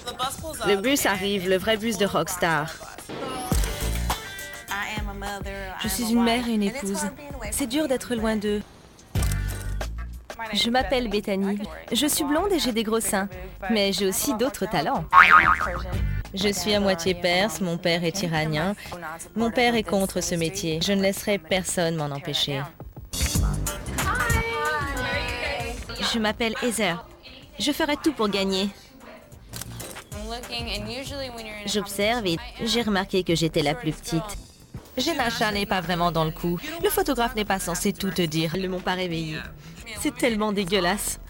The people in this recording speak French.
Le bus arrive, le vrai bus de rockstar. Je suis une mère et une épouse. C'est dur d'être loin d'eux. Je m'appelle Bethany. Je suis blonde et j'ai des gros seins. Mais j'ai aussi d'autres talents. Je suis à moitié perse, mon père est iranien. Mon père est contre ce métier. Je ne laisserai personne m'en empêcher. Je m'appelle Heather. Je ferai tout pour gagner. J'observe et j'ai remarqué que j'étais la plus petite. Jenasha n'est pas vraiment dans le coup. Le photographe n'est pas censé tout te dire. Ils ne m'ont pas réveillée. C'est tellement dégueulasse.